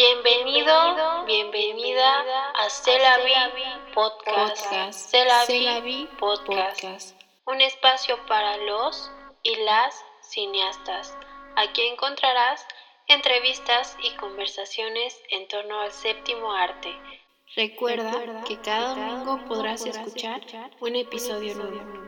Bienvenido, bienvenida a Celavi Podcast. Celavi Podcast. Un espacio para los y las cineastas. Aquí encontrarás entrevistas y conversaciones en torno al séptimo arte. Recuerda que cada domingo podrás escuchar un episodio nuevo.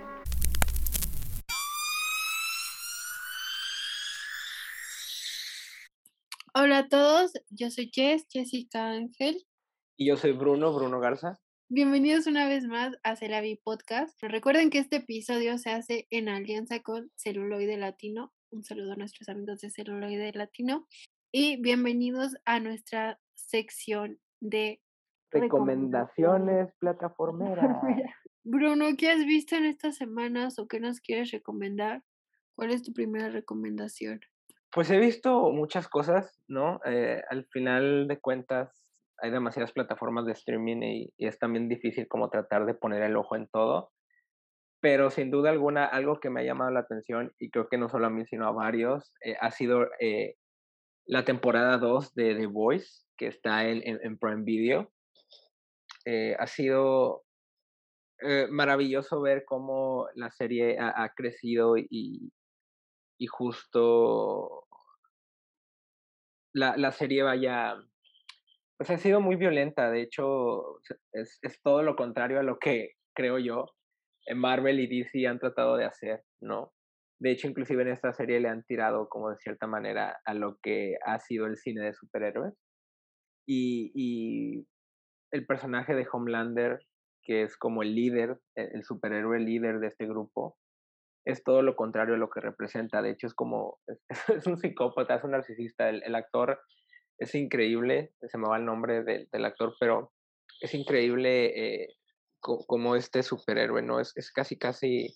Hola a todos, yo soy Jessica Ángel. Y yo soy Bruno Garza. Bienvenidos una vez más a Celavi Podcast. Recuerden que este episodio se hace en alianza con Celuloide Latino. Un saludo a nuestros amigos de Celuloide Latino. Y bienvenidos a nuestra sección de recomendaciones plataformeras. Bruno, ¿qué has visto en estas semanas o qué nos quieres recomendar? ¿Cuál es tu primera recomendación? Pues he visto muchas cosas, ¿no? Al final de cuentas hay demasiadas plataformas de streaming y es también difícil como tratar de poner el ojo en todo, pero sin duda alguna algo que me ha llamado la atención y creo que no solo a mí sino a varios ha sido la temporada 2 de The Voice que está en Prime Video. Ha sido maravilloso ver cómo la serie ha crecido y justo la serie pues ha sido muy violenta, de hecho es todo lo contrario a lo que creo yo Marvel y DC han tratado de hacer, ¿no? De hecho, inclusive en esta serie le han tirado como de cierta manera a lo que ha sido el cine de superhéroes y el personaje de Homelander, que es como el líder, el superhéroe líder de este grupo, es todo lo contrario a lo que representa. De hecho, es como, es un psicópata, es un narcisista. El actor es increíble, se me va el nombre del actor, pero es increíble como este superhéroe, ¿no? Es casi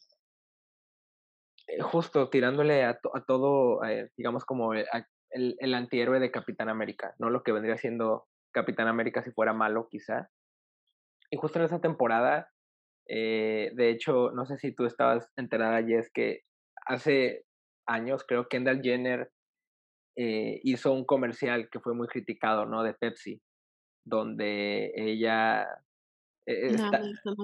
justo tirándole a todo, digamos, como el antihéroe de Capitán América, ¿no? Lo que vendría siendo Capitán América si fuera malo, quizá. Y justo en esa temporada, de hecho, no sé si tú estabas enterada, Jess, que hace años, creo, Kendall Jenner hizo un comercial que fue muy criticado, ¿no? De Pepsi, donde ella está...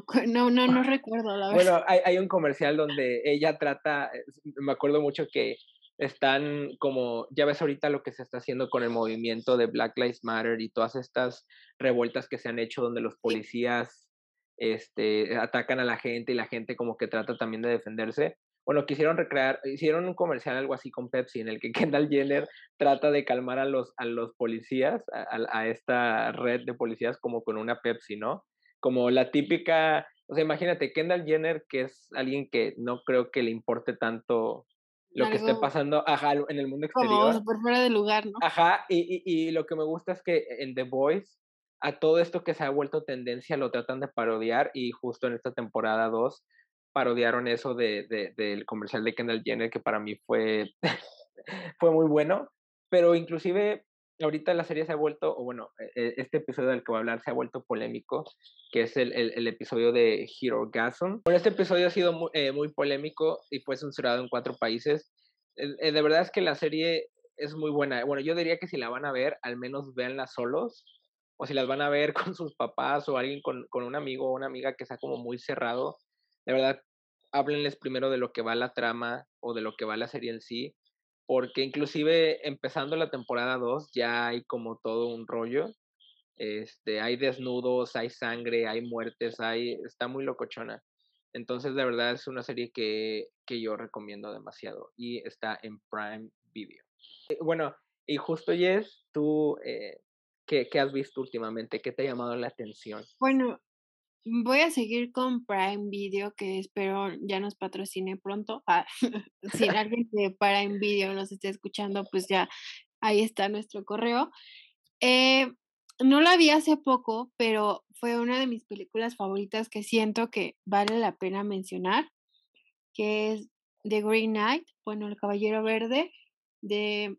No recuerdo, la verdad. Bueno, hay un comercial donde ella trata, me acuerdo mucho que están como, ya ves ahorita lo que se está haciendo con el movimiento de Black Lives Matter y todas estas revueltas que se han hecho donde los policías atacan a la gente y la gente como que trata también de defenderse. Bueno, quisieron recrear, hicieron un comercial algo así con Pepsi, en el que Kendall Jenner trata de calmar a los policías, a esta red de policías como con una Pepsi, ¿no? Como la típica, o sea, imagínate, Kendall Jenner, que es alguien que no creo que le importe tanto lo que esté pasando, ajá, en el mundo Como exterior. súper fuera de lugar, ¿no? Ajá, y lo que me gusta es que en The Voice, a todo esto que se ha vuelto tendencia lo tratan de parodiar y justo en esta temporada 2 parodiaron eso del comercial de Kendall Jenner que para mí fue, fue muy bueno, pero inclusive ahorita la serie se ha vuelto, o bueno, este episodio del que voy a hablar se ha vuelto polémico, que es el episodio de Hero Gasm. Bueno, este episodio ha sido muy polémico y fue censurado en 4 países. De verdad es que la serie es muy buena. Bueno, yo diría que si la van a ver, al menos véanla solos, o si las van a ver con sus papás o alguien con un amigo o una amiga que sea como muy cerrado, de verdad, háblenles primero de lo que va la trama o de lo que va la serie en sí, porque inclusive empezando la temporada 2 ya hay como todo un rollo. Hay desnudos, hay sangre, hay muertes, está muy locochona. Entonces, de verdad es una serie que yo recomiendo demasiado y está en Prime Video. Bueno, y justo Jess, tú, ¿qué has visto últimamente? ¿Qué te ha llamado la atención? Bueno, voy a seguir con Prime Video, que espero ya nos patrocine pronto. Si alguien de Prime Video nos está escuchando, pues ya ahí está nuestro correo. No la vi hace poco, pero fue una de mis películas favoritas que siento que vale la pena mencionar, que es The Green Knight, bueno, El Caballero Verde, de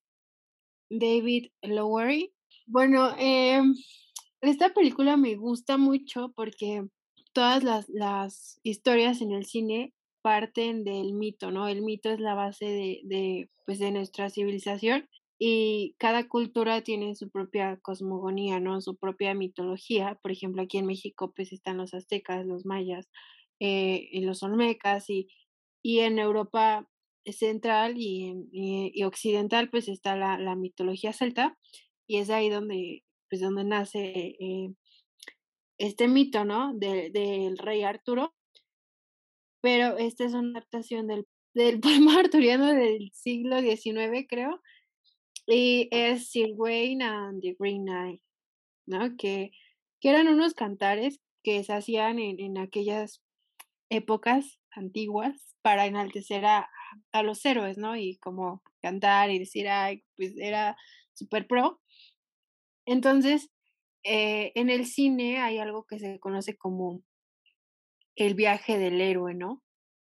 David Lowery. Bueno, esta película me gusta mucho porque todas las historias en el cine parten del mito, ¿no? El mito es la base pues, de nuestra civilización. y cada cultura tiene su propia cosmogonía, ¿no? Su propia mitología. Por ejemplo, aquí en México, pues, están los aztecas, los mayas, y los olmecas, y en Europa central y occidental, pues, está la mitología celta, y es ahí donde, pues, donde nace, este mito, ¿no? Del rey Arturo, pero esta es una adaptación del poema arturiano del siglo XIX, creo, y es Sir Gawain and the Green Knight, ¿no? Que eran unos cantares que se hacían en aquellas épocas antiguas para enaltecer a los héroes, ¿no? Y como cantar y decir: "Ay, pues era súper pro". Entonces, en el cine hay algo que se conoce como el viaje del héroe, ¿no?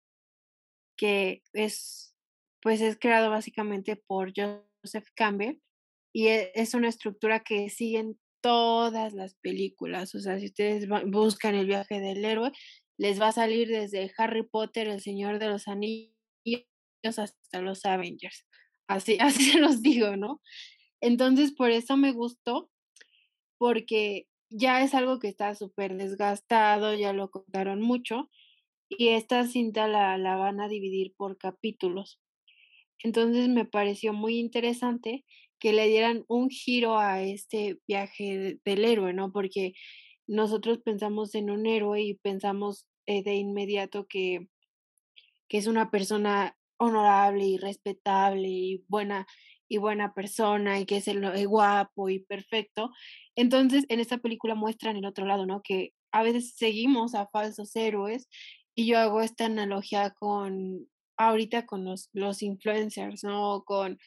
Que es, pues, es creado básicamente por Joseph Campbell, y es una estructura que siguen todas las películas. O sea, si ustedes buscan el viaje del héroe, les va a salir desde Harry Potter, El Señor de los Anillos, hasta los Avengers. Así así se los digo, ¿no? Entonces, por eso me gustó, porque ya es algo que está súper desgastado, ya lo contaron mucho, y esta cinta la van a dividir por capítulos. Entonces, me pareció muy interesante que le dieran un giro a este viaje del héroe, ¿no? Porque nosotros pensamos en un héroe y pensamos, de inmediato que es una persona honorable y respetable y buena persona, y que es guapo y perfecto. Entonces, en esta película muestran el otro lado, ¿no? Que a veces seguimos a falsos héroes, y yo hago esta analogía con ahorita con los influencers, ¿no? Con,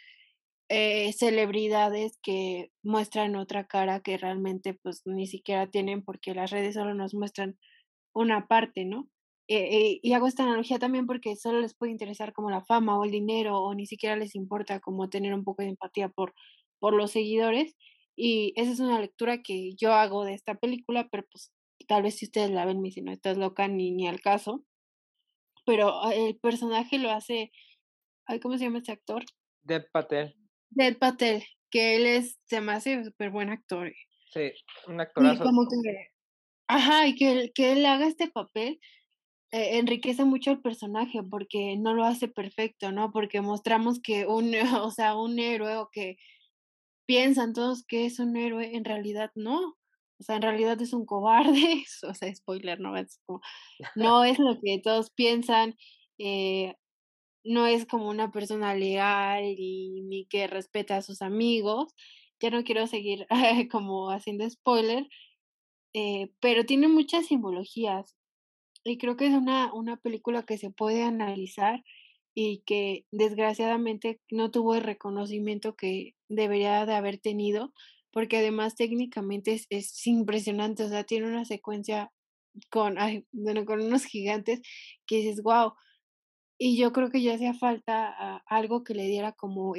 celebridades que muestran otra cara que realmente, pues, ni siquiera tienen, porque las redes solo nos muestran una parte, ¿no? Y hago esta analogía también porque solo les puede interesar como la fama o el dinero, o ni siquiera les importa como tener un poco de empatía por los seguidores. Y esa es una lectura que yo hago de esta película, pero, pues, tal vez si ustedes la ven me dicen: "No, estás loca, ni al caso". Pero, el personaje lo hace, ay, ¿cómo se llama este actor? Dev Patel, Dev Patel, que él se me hace superbuen actor. sí, un Y actorazo. como que ajá, y que él haga este papel enriquece mucho el personaje, porque no lo hace perfecto, ¿no? Porque mostramos que un o sea, un héroe, o que piensan todos que es un héroe, en realidad no. O sea, en realidad es un cobarde, o sea, spoiler, ¿no? Es como no es lo que todos piensan, eh, no es como una persona leal y ni que respeta a sus amigos. Ya no quiero seguir como haciendo spoiler, pero tiene muchas simbologías. Y creo que es una película que se puede analizar y que desgraciadamente no tuvo el reconocimiento que debería de haber tenido, porque además técnicamente es impresionante, o sea, tiene una secuencia con, ay, bueno, con unos gigantes que dices: "Guau". Y yo creo que ya hacía falta algo que le diera como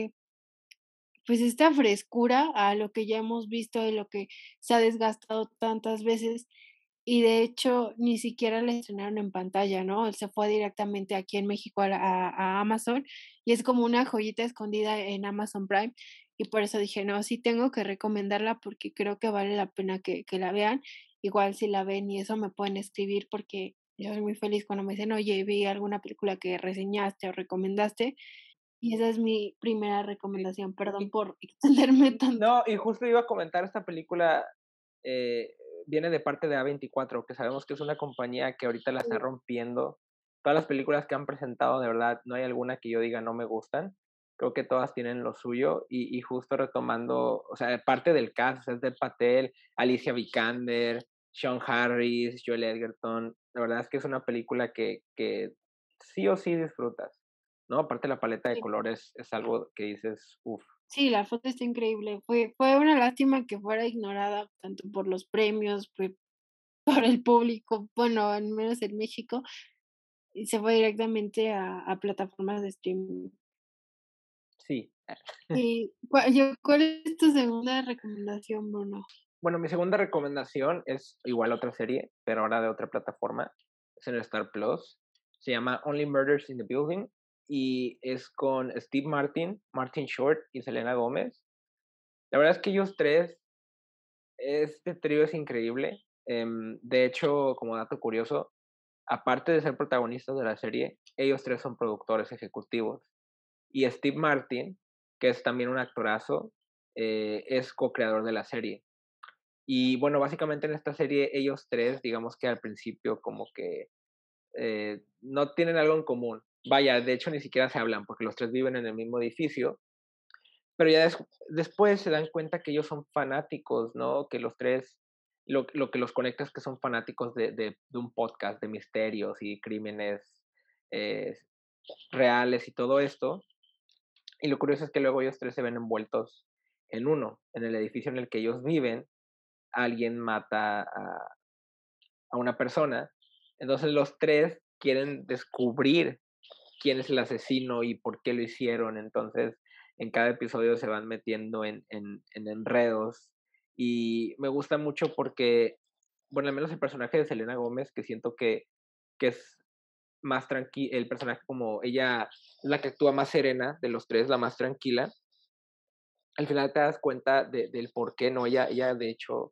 pues, esta frescura a lo que ya hemos visto, y lo que se ha desgastado tantas veces. Y de hecho, ni siquiera la estrenaron en pantalla, ¿no? Él se fue directamente aquí en México a Amazon, y es como una joyita escondida en Amazon Prime, y por eso dije: "No, sí tengo que recomendarla, porque creo que vale la pena que la vean". Igual si la ven y eso me pueden escribir, porque yo soy muy feliz cuando me dicen: "Oye, vi alguna película que reseñaste o recomendaste", y esa es mi primera Sí, recomendación. Perdón y por extenderme tanto. no, y justo iba a comentar, esta película, eh, viene de parte de A24, que sabemos que es una compañía que ahorita la está Sí, rompiendo. Todas las películas que han presentado, de verdad, no hay alguna que yo diga no me gustan. Creo que todas tienen lo suyo y justo retomando, o sea, parte del cast, o sea, es Dev Patel, Alicia Vikander, Sean Harris, Joel Edgerton. La verdad es que es una película que sí o sí disfrutas, ¿no? Aparte la paleta de sí. colores es algo que dices: "Uf". Sí, la foto está increíble. Fue una lástima que fuera ignorada tanto por los premios, por el público, bueno, al menos en México, y se fue directamente a plataformas de streaming. Sí. Y, ¿cuál es tu segunda recomendación, Bruno? Bueno, mi segunda recomendación es igual otra serie, pero ahora de otra plataforma. Es en Star Plus. Se llama Only Murders in the Building. y es con Steve Martin, Martin Short y Selena Gómez. La verdad es que ellos 3, este trío es increíble. De hecho, como dato curioso, aparte de ser protagonistas de la serie, ellos 3 son productores ejecutivos. Y Steve Martin, que es también un actorazo, es co-creador de la serie. Y bueno, básicamente en esta serie ellos 3, digamos que al principio como que, no tienen algo en común. Vaya, de hecho, ni siquiera se hablan, porque los 3 viven en el mismo edificio, pero ya después se dan cuenta que ellos son fanáticos, ¿no? Que los 3 lo que los conecta es que son fanáticos de un podcast de misterios y crímenes, eh, reales y todo esto. Y lo curioso es que luego ellos 3 se ven envueltos en uno. En el edificio en el que ellos viven, alguien mata a una persona. Entonces los 3 quieren descubrir quién es el asesino y por qué lo hicieron. Entonces, en cada episodio se van metiendo en enredos. Y me gusta mucho porque, bueno, al menos el personaje de Selena Gómez, que siento que es más tranquilo, el personaje como ella es la que actúa más serena de los 3, la más tranquila. Al final te das cuenta del por qué, ¿no? Ella de hecho,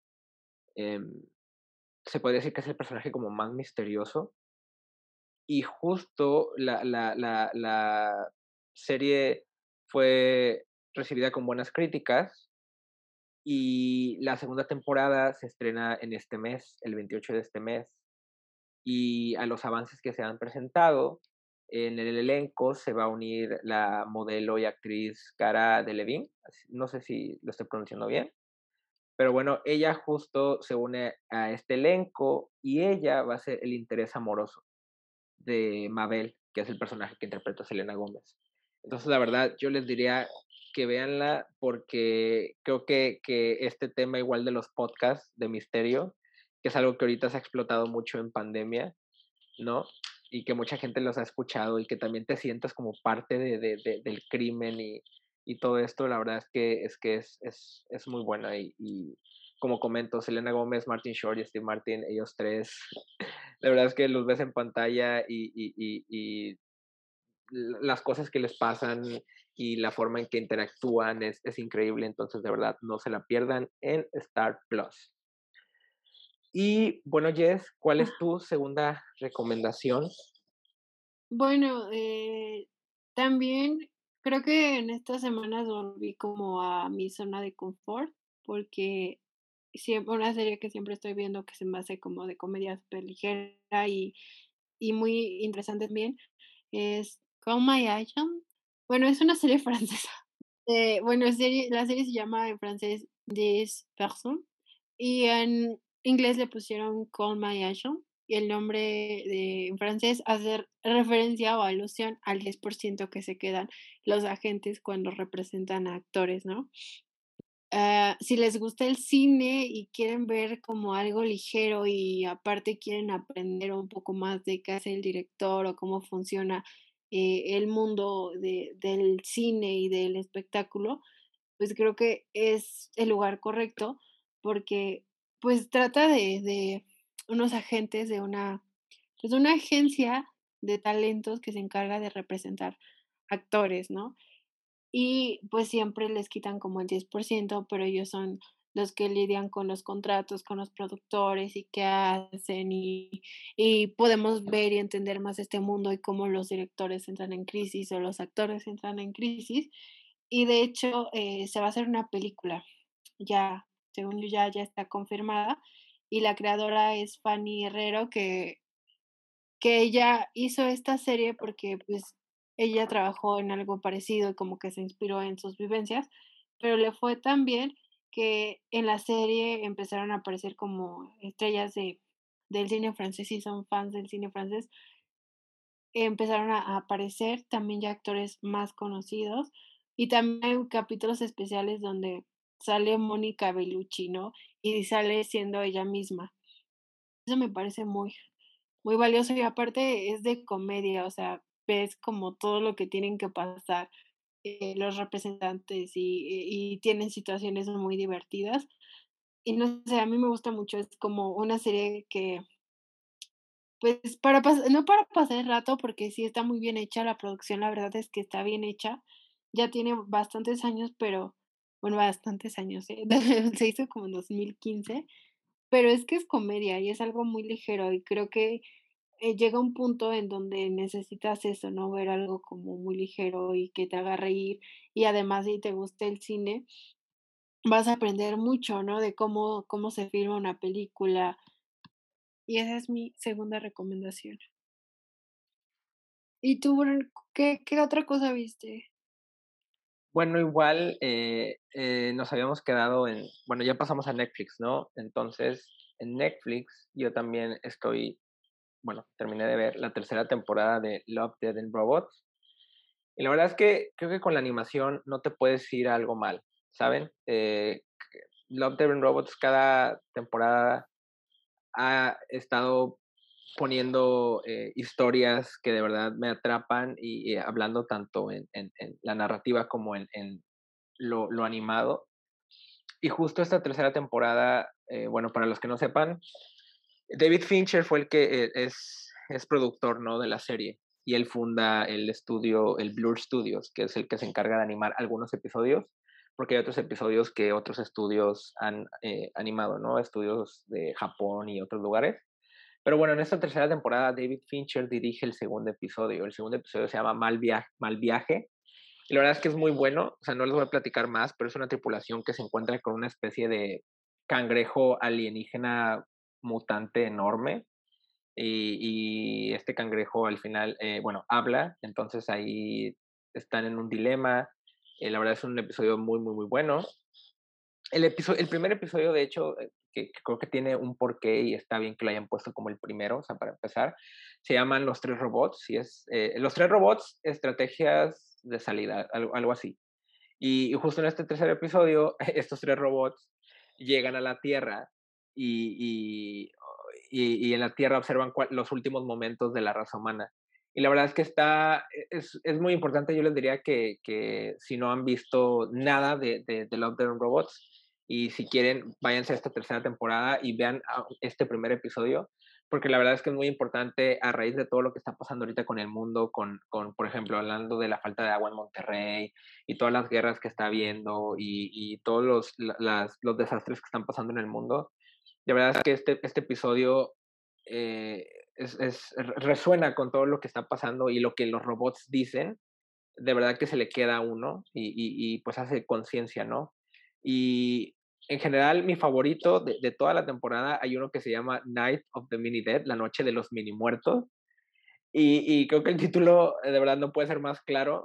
em, se podría decir que es el personaje como más misterioso. Y justo la serie fue recibida con buenas críticas y la segunda temporada se estrena en este mes, el 28 de este mes. Y a los avances que se han presentado, en el elenco se va a unir la modelo y actriz Cara Delevingne, no sé si lo estoy pronunciando bien, pero bueno, ella justo se une a este elenco y ella va a ser el interés amoroso de Mabel, que es el personaje que interpreta Selena Gómez. Entonces, la verdad, yo les diría que véanla porque creo que este tema igual de los podcasts de misterio, que es algo que ahorita se ha explotado mucho en pandemia, ¿no? Y que mucha gente los ha escuchado y que también te sientas como parte del crimen y todo esto, la verdad es muy buena. Y como comento, Selena Gómez, Martin Short y Steve Martin, ellos 3, la verdad es que los ves en pantalla y las cosas que les pasan y la forma en que interactúan es increíble, entonces de verdad no se la pierdan en Star Plus. Y bueno, Jess, ¿cuál es tu segunda recomendación? Bueno, también creo que en estas semanas volví como a mi zona de confort, porque siempre una serie que siempre estoy viendo que se me hace como de comedia súper ligera y muy interesante también, es Call My Agent. Bueno, es una serie francesa. Bueno, la serie se llama en francés Des Personnes y en inglés le pusieron Call My Agent y el nombre en francés hace referencia o alusión al 10% que se quedan los agentes cuando representan a actores, ¿no? Si les gusta el cine y quieren ver como algo ligero y aparte quieren aprender un poco más de qué hace el director o cómo funciona, el mundo del cine y del espectáculo, pues creo que es el lugar correcto, porque, pues, trata de unos agentes de una agencia de talentos que se encarga de representar actores, ¿no? Y, pues, siempre les quitan como el 10%, pero ellos son los que lidian con los contratos, con los productores y qué hacen, y podemos ver y entender más este mundo y cómo los directores entran en crisis, o los actores entran en crisis. Y de hecho, se va a hacer una película, ya, según yo ya está confirmada, y la creadora es Fanny Herrero, que ella hizo esta serie porque, pues, ella trabajó en algo parecido, y como que se inspiró en sus vivencias, pero le fue tan bien que en la serie empezaron a aparecer como estrellas del cine francés, si son fans del cine francés, empezaron a aparecer también ya actores más conocidos, y también hay capítulos especiales donde sale Mónica Bellucci, ¿no? Y sale siendo ella misma. Eso me parece muy valioso y aparte es de comedia, o sea, ves como todo lo que tienen que pasar, los representantes y tienen situaciones muy divertidas. Y no sé, a mí me gusta mucho, es como una serie que pues, para no para pasar el rato, porque sí está muy bien hecha la producción, la verdad es que está bien hecha. Ya tiene bastantes años, pero bueno, bastantes años, se hizo como en 2015, pero es que es comedia y es algo muy ligero, y creo que, llega un punto en donde necesitas eso, ¿no? Ver algo como muy ligero y que te haga reír, y además, si te gusta el cine, vas a aprender mucho, ¿no? De cómo se filma una película, y esa es mi segunda recomendación. ¿Y tú, Bran, qué otra cosa viste? Bueno, igual, nos habíamos quedado en bueno, ya pasamos a Netflix, ¿no? Entonces, en Netflix yo también bueno, terminé de ver la tercera temporada de Love, Death and Robots, y la verdad es que creo que con la animación no te puedes ir a algo mal, ¿saben? Love, Death and Robots cada temporada ha estado poniendo, historias que de verdad me atrapan y hablando tanto en la narrativa como en lo animado. Y justo esta tercera temporada, bueno, para los que no sepan, David Fincher fue el que es productor, ¿no? De la serie. Y él funda el estudio, el Blur Studios, que es el que se encarga de animar algunos episodios, porque hay otros episodios que otros estudios han animado, ¿no? Estudios de Japón y otros lugares. Pero bueno, en esta tercera temporada David Fincher dirige el segundo episodio. El segundo episodio se llama Mal Viaje. Y la verdad es que es muy bueno. O sea, no les voy a platicar más, pero es una tripulación que se encuentra con una especie de cangrejo alienígena mutante enorme. Y este cangrejo al final, bueno, habla. Entonces ahí están en un dilema. La verdad es un episodio muy, muy, muy bueno. El primer episodio, de hecho, que creo que tiene un porqué y está bien que lo hayan puesto como el primero, o sea, para empezar, se llaman Los Tres Robots, y Los Tres Robots, estrategias de salida, algo así. Y justo en este tercer episodio, estos tres robots llegan a la Tierra y, y, y en la Tierra observan los últimos momentos de la raza humana. Y la verdad es que es muy importante, yo les diría que si no han visto nada de Love, Death and Robots, y si quieren, váyanse a esta tercera temporada y vean este primer episodio, porque la verdad es que es muy importante a raíz de todo lo que está pasando ahorita con el mundo, por ejemplo, hablando de la falta de agua en Monterrey, y todas las guerras que está habiendo y todos los desastres que están pasando en el mundo. De verdad es que este episodio eh, resuena con todo lo que está pasando y lo que los robots dicen, de verdad que se le queda a uno pues hace conciencia, ¿no? Y en general, mi favorito de toda la temporada, hay uno que se llama Night of the Mini Dead, la noche de los mini muertos, y creo que el título de verdad no puede ser más claro.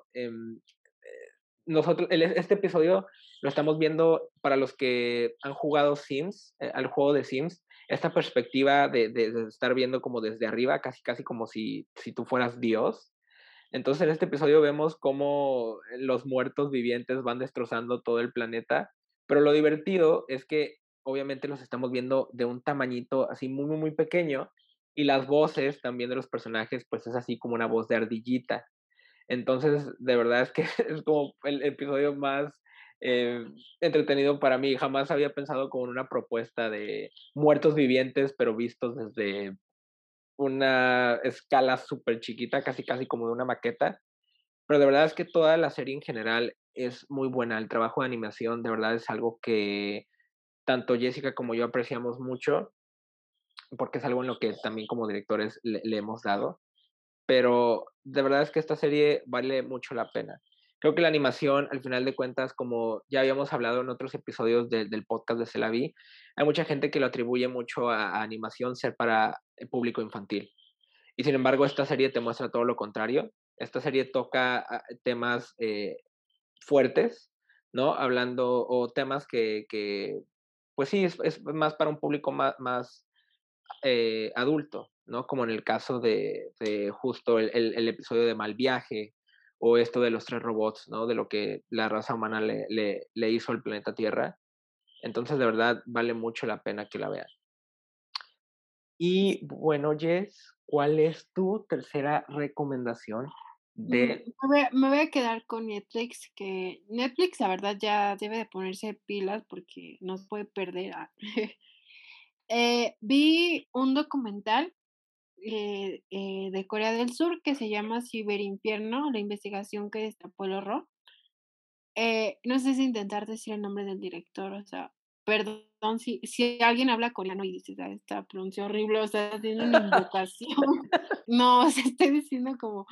Este episodio lo estamos viendo para los que han jugado Sims, al juego de Sims, esta perspectiva de estar viendo como desde arriba, casi casi como si tú fueras Dios. Entonces en este episodio vemos cómo los muertos vivientes van destrozando todo el planeta, pero lo divertido es que obviamente los estamos viendo de un tamañito así muy, muy, muy pequeño, y las voces también de los personajes, pues es así como una voz de ardillita. Entonces, de verdad es que es como el episodio más eh, entretenido para mí. Jamás había pensado como en una propuesta de muertos vivientes, pero vistos desde una escala súper chiquita, casi casi como de una maqueta. Pero de verdad es que toda la serie en general es muy buena. El trabajo de animación de verdad es algo que tanto Jessica como yo apreciamos mucho, porque es algo en lo que también como directores le hemos dado, pero de verdad es que esta serie vale mucho la pena. Creo que la animación, al final de cuentas, como ya habíamos hablado en otros episodios del podcast de Celaví, hay mucha gente que lo atribuye mucho a animación ser para el público infantil. Y sin embargo, esta serie te muestra todo lo contrario. Esta serie toca temas fuertes, ¿no? Hablando, o temas pues sí, es más para un público más adulto, ¿no? Como en el caso de justo el episodio de Mal Viaje, o esto de los tres robots, ¿no? De lo que la raza humana le hizo al planeta Tierra. Entonces, de verdad, vale mucho la pena que la vean. Y bueno, Jess, ¿cuál es tu tercera recomendación de... Me voy a quedar con Netflix, que Netflix, la verdad, ya debe de ponerse pilas porque no se puede perder. Vi un documental de Corea del Sur que se llama Ciberinfierno, la investigación que destapó el horror. No sé si intentar decir el nombre del director, o sea, perdón si alguien habla coreano y dices: "Ah, esta pronuncia horrible", o sea, tiene una invocación. No, o sea, estoy diciendo como,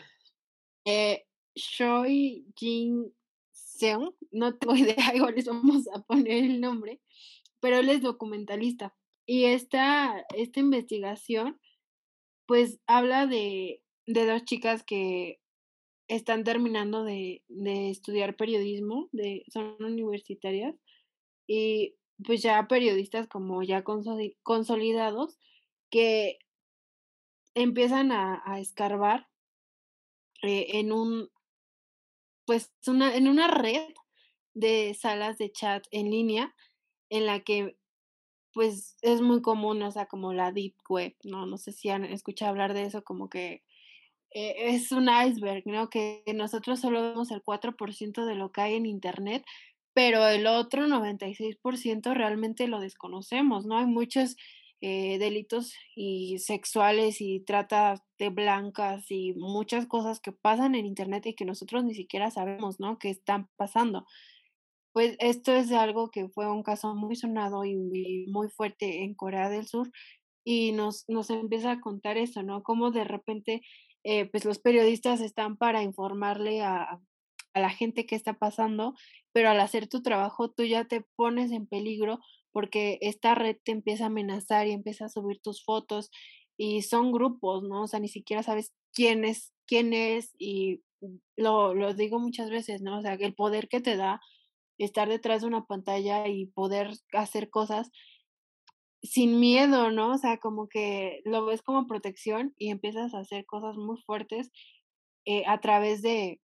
Choi Jin-seung, no tengo idea, igual les vamos a poner el nombre, pero él es documentalista. Y esta investigación, pues, habla de 2 chicas que están terminando de estudiar periodismo, son universitarias, y, pues, ya periodistas como ya consolidados, que empiezan a escarbar, en un pues, en una red de salas de chat en línea, en la que, pues, es muy común, o sea, como la deep web, ¿no? No sé si han escuchado hablar de eso, como que es un iceberg, ¿no? Que nosotros solo vemos el 4% de lo que hay en Internet, pero el otro 96% realmente lo desconocemos, ¿no? Hay muchos, delitos y sexuales y trata de blancas y muchas cosas que pasan en Internet y que nosotros ni siquiera sabemos, ¿no? Que están pasando. Pues esto es algo que fue un caso muy sonado y muy fuerte en Corea del Sur, y nos empieza a contar eso, ¿no? Cómo de repente, pues, los periodistas están para informarle a la gente qué está pasando, pero al hacer tu trabajo, tú ya te pones en peligro, porque esta red te empieza a amenazar y empieza a subir tus fotos, y son grupos, ¿no? O sea, ni siquiera sabes quién es, y lo digo muchas veces, ¿no? O sea, que el poder que te da estar detrás de una pantalla y poder hacer cosas sin miedo, ¿no? O sea, como que lo ves como protección y empiezas a hacer cosas muy fuertes, a través de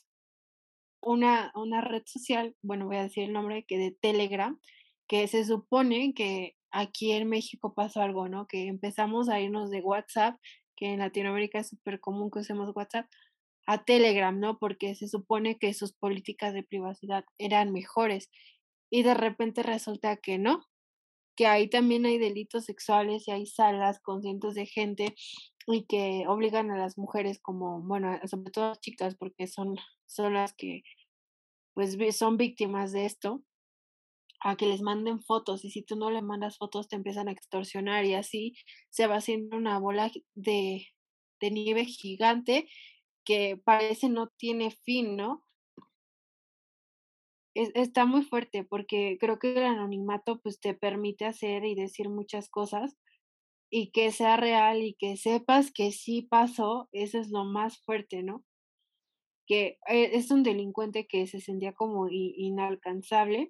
una red social, bueno, voy a decir el nombre, que de Telegram, que se supone que aquí en México pasó algo, ¿no? Que empezamos a irnos de WhatsApp, que en Latinoamérica es súper común que usemos WhatsApp, a Telegram, ¿no? Porque se supone que sus políticas de privacidad eran mejores, y de repente resulta que no, que ahí también hay delitos sexuales y hay salas con cientos de gente y que obligan a las mujeres como, bueno, sobre todo las chicas, porque son las que, pues, son víctimas de esto, a que les manden fotos, y si tú no le mandas fotos, te empiezan a extorsionar, y así se va haciendo una bola de nieve gigante que parece no tiene fin, ¿no? Está muy fuerte, porque creo que el anonimato, pues, te permite hacer y decir muchas cosas, y que sea real y que sepas que sí pasó, eso es lo más fuerte, ¿no? Que, es un delincuente que se sentía como inalcanzable,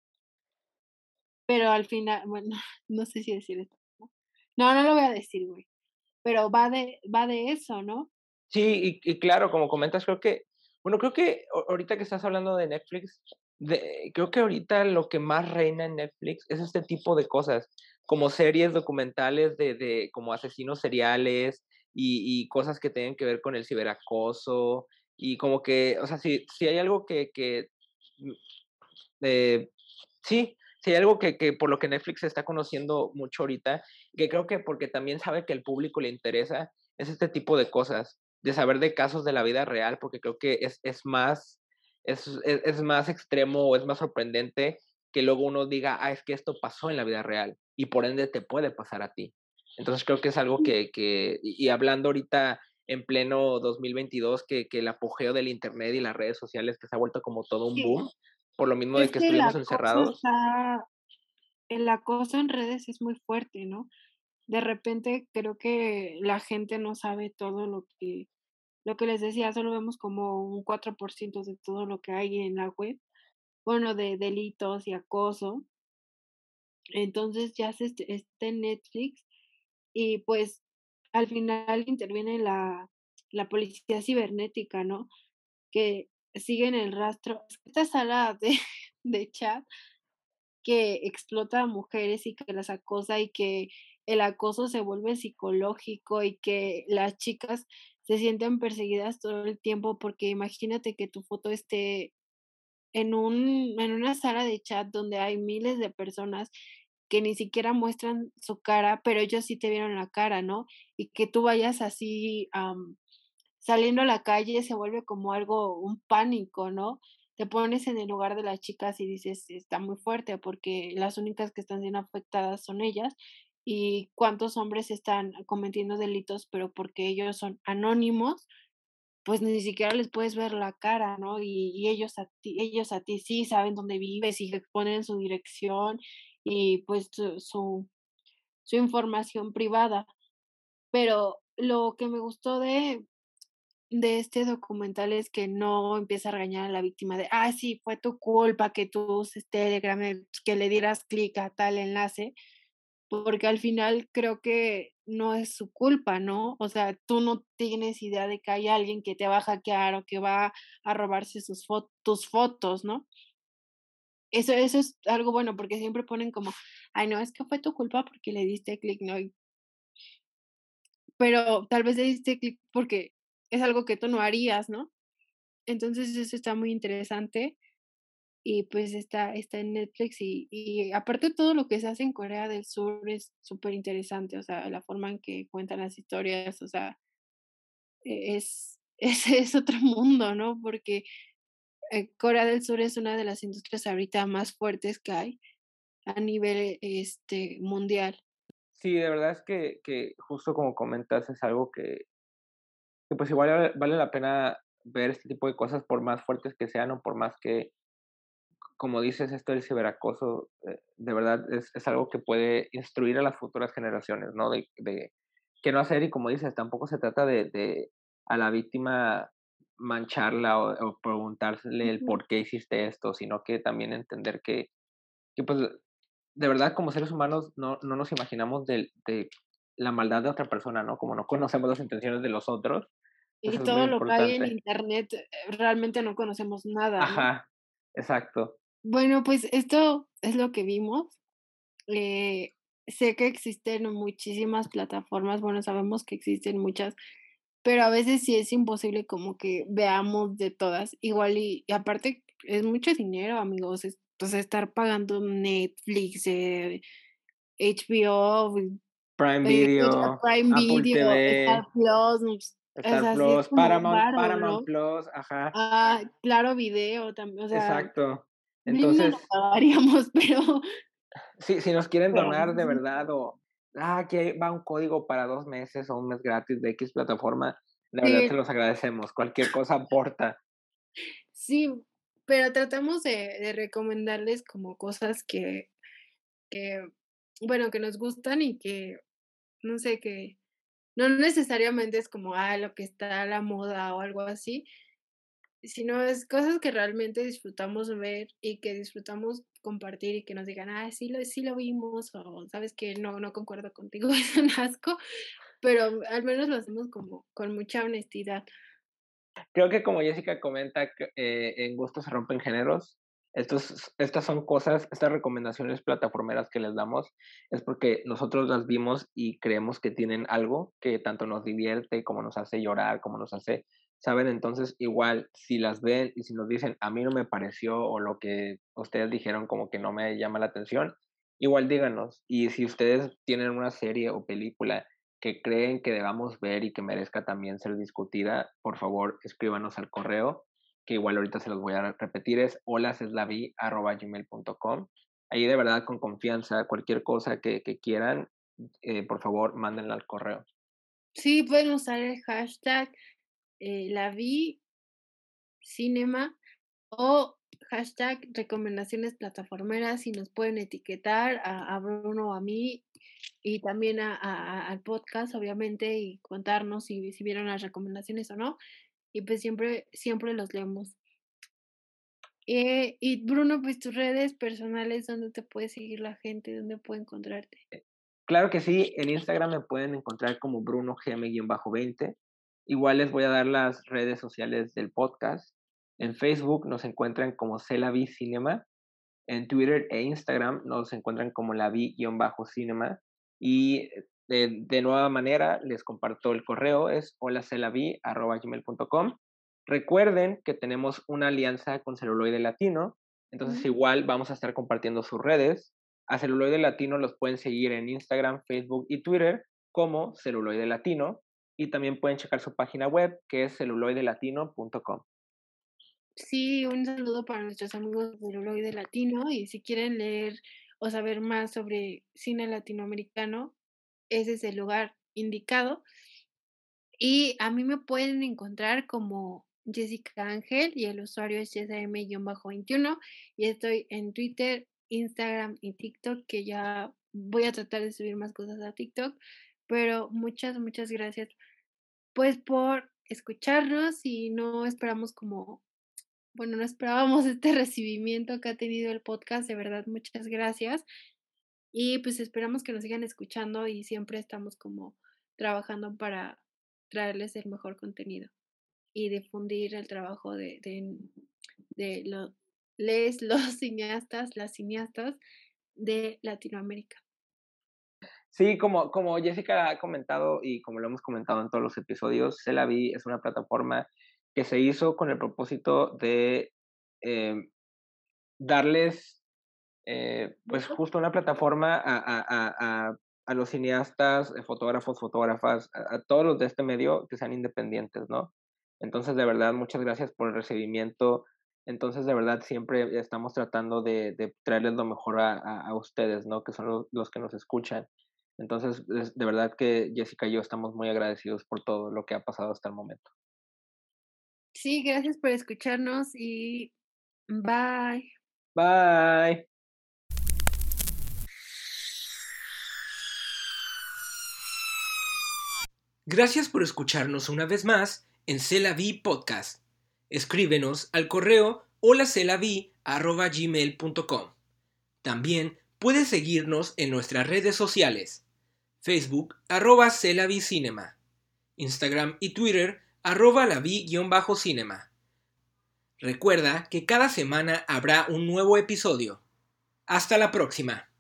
pero al final, bueno, no sé si decir esto, ¿no? No, no lo voy a decir, güey, pero va de eso, ¿no? Sí, y claro, como comentas, creo que, bueno, creo que ahorita que estás hablando de Netflix, creo que ahorita lo que más reina en Netflix es este tipo de cosas, como series documentales de como asesinos seriales y cosas que tengan que ver con el ciberacoso y como que, o sea, si hay algo mm, eh, sí, sí hay algo que por lo que Netflix se está conociendo mucho ahorita, que creo que porque también sabe que el público le interesa, es este tipo de cosas, de saber de casos de la vida real, porque creo que es más extremo o es más sorprendente que luego uno diga: "Ah, es que esto pasó en la vida real", y por ende te puede pasar a ti. Entonces, creo que es algo que hablando ahorita en pleno 2022 que el apogeo del Internet y las redes sociales, que se ha vuelto como todo un Sí, boom, por lo mismo de es que que estuvimos encerrados. el acoso en redes es muy fuerte, ¿no? De repente creo que la gente no sabe todo lo que les decía, solo vemos como un 4% de todo lo que hay en la web, bueno, de delitos y acoso. Entonces ya se está en Netflix y, pues, al final interviene la policía cibernética, ¿no? Que siguen el rastro. Esta sala de de chat que explota a mujeres y que las acosa, y que el acoso se vuelve psicológico, y que las chicas se sienten perseguidas todo el tiempo, porque imagínate que tu foto esté en una sala de chat donde hay miles de personas que ni siquiera muestran su cara, pero ellos sí te vieron la cara, ¿no? Y que tú vayas así, saliendo a la calle se vuelve como algo, un pánico, ¿no? Te pones en el lugar de las chicas y dices: "Está muy fuerte", porque las únicas que están siendo afectadas son ellas, y cuántos hombres están cometiendo delitos, pero porque ellos son anónimos, pues ni siquiera les puedes ver la cara, ¿no? Y ellos a ti sí saben dónde vives y exponen su dirección y, pues, su información privada. Pero lo que me gustó de este documental es que no empieza a regañar a la víctima de: "Ah, sí, fue tu culpa que tú uses Telegram, que le dieras clic a tal enlace", porque al final creo que no es su culpa, ¿no? O sea, tú no tienes idea de que hay alguien que te va a hackear o que va a robarse tus fotos, ¿no? Eso es algo bueno, porque siempre ponen como: "Ay, no, es que fue tu culpa porque le diste clic", ¿no? Pero tal vez le diste clic porque es algo que tú no harías, ¿no? Entonces, eso está muy interesante y, pues, está en Netflix y aparte todo lo que se hace en Corea del Sur es súper interesante, o sea, la forma en que cuentan las historias, o sea, es otro mundo, ¿no? Porque, Corea del Sur es una de las industrias ahorita más fuertes que hay a nivel, mundial. Sí, de verdad es que justo como comentas, es algo que, pues, igual vale la pena ver este tipo de cosas, por más fuertes que sean, o por más que, como dices, esto del ciberacoso, de verdad es algo que puede instruir a las futuras generaciones, ¿no? De qué no hacer, y como dices, tampoco se trata de a la víctima mancharla, o preguntarle el Ujú. por qué hiciste esto, sino que también entender que, pues, de verdad, como seres humanos, no nos imaginamos de la maldad de otra persona, ¿no? Como no conocemos las intenciones de los otros, Y eso es muy todo lo que hay en importante. Internet, realmente no conocemos nada, ¿no? Ajá, exacto. Bueno, pues esto es lo que vimos. Eh, Sé que existen muchísimas plataformas, bueno, sabemos que existen muchas, pero a veces sí es imposible como que veamos de todas. Igual y aparte es mucho dinero, amigos, pues estar pagando Netflix, HBO, Prime ¿qué otra? Video, Prime Apple Video, Star TV, Plus, o Star sea, sí es Plus, como un Paramount ¿no? Plus, ajá, Ah, Claro Video también, o sea, exacto. Blim no lo Entonces, pagaríamos, pero si nos quieren pero donar de verdad, o, aquí va un código para 2 meses o un mes gratis de X plataforma, de verdad se sí, los agradecemos, cualquier cosa aporta. sí, pero tratamos de recomendarles como cosas que, bueno, que nos gustan y que, no sé, que no necesariamente es como, lo que está a la moda o algo así, sino es cosas que realmente disfrutamos ver y que disfrutamos compartir y que nos digan: sí lo vimos", o "¿Sabes que no concuerdo contigo, es un asco", pero al menos lo hacemos como con mucha honestidad. Creo que como Jessica comenta, que, en gustos se rompen géneros. Estas son cosas, estas recomendaciones plataformeras que les damos, es porque nosotros las vimos y creemos que tienen algo que tanto nos divierte, como nos hace llorar, como nos hace, ¿saben? Entonces, igual, si las ven y si nos dicen, a mí no me pareció, o lo que ustedes dijeron como que no me llama la atención, igual díganos. Y si ustedes tienen una serie o película que creen que debamos ver y que merezca también ser discutida, por favor, escríbanos al correo, que igual ahorita se los voy a repetir, es holaceslavi@gmail.com. Ahí de verdad con confianza, cualquier cosa que quieran, por favor, mándenla al correo. Sí, pueden usar el hashtag, la vi cinema o hashtag recomendaciones plataformeras y nos pueden etiquetar a Bruno o a mí y también al podcast, obviamente, y contarnos si vieron las recomendaciones o no. Y pues siempre los leemos. Y Bruno, pues tus redes personales, ¿dónde te puede seguir la gente? ¿Dónde puede encontrarte? Claro que sí, en Instagram me pueden encontrar como BrunoGM-20. Igual les voy a dar las redes sociales del podcast. En Facebook nos encuentran como Celavi Cinema. En Twitter e Instagram nos encuentran como la vi-cinema. Y de nueva manera les comparto el correo, es holacelavi@gmail.com. Recuerden que tenemos una alianza con Celuloide Latino, entonces Ujú. igual vamos a estar compartiendo sus redes. A Celuloide Latino los pueden seguir en Instagram, Facebook y Twitter como Celuloide Latino, y también pueden checar su página web, que es celuloidelatino.com. Sí, un saludo para nuestros amigos de Celuloide Latino, y si quieren leer o saber más sobre cine latinoamericano, ese es el lugar indicado. Y a mí me pueden encontrar como Jessica Ángel y el usuario es JSM-21 y estoy en Twitter, Instagram y TikTok, que ya voy a tratar de subir más cosas a TikTok, pero muchas, muchas gracias, pues, por escucharnos y no esperamos como, bueno, no esperábamos este recibimiento que ha tenido el podcast, de verdad, muchas gracias. Y pues esperamos que nos sigan escuchando y siempre estamos como trabajando para traerles el mejor contenido y difundir el trabajo de los cineastas, las cineastas de Latinoamérica. Sí, como Jessica ha comentado y como lo hemos comentado en todos los episodios, Se la vi es una plataforma que se hizo con el propósito de darles, pues justo una plataforma a los cineastas, fotógrafos, fotógrafas, a todos los de este medio que sean independientes, ¿no? Entonces, de verdad, muchas gracias por el recibimiento. Entonces, de verdad, siempre estamos tratando de traerles lo mejor a ustedes, ¿no? Que son los que nos escuchan. Entonces, de verdad que Jessica y yo estamos muy agradecidos por todo lo que ha pasado hasta el momento. Sí, gracias por escucharnos y bye. Bye. Gracias por escucharnos una vez más en C'est la Vie Podcast. Escríbenos al correo holacelavi@gmail.com. También puedes seguirnos en nuestras redes sociales: Facebook @celavicinema, Instagram y Twitter @lavi_cinema. Recuerda que cada semana habrá un nuevo episodio. Hasta la próxima.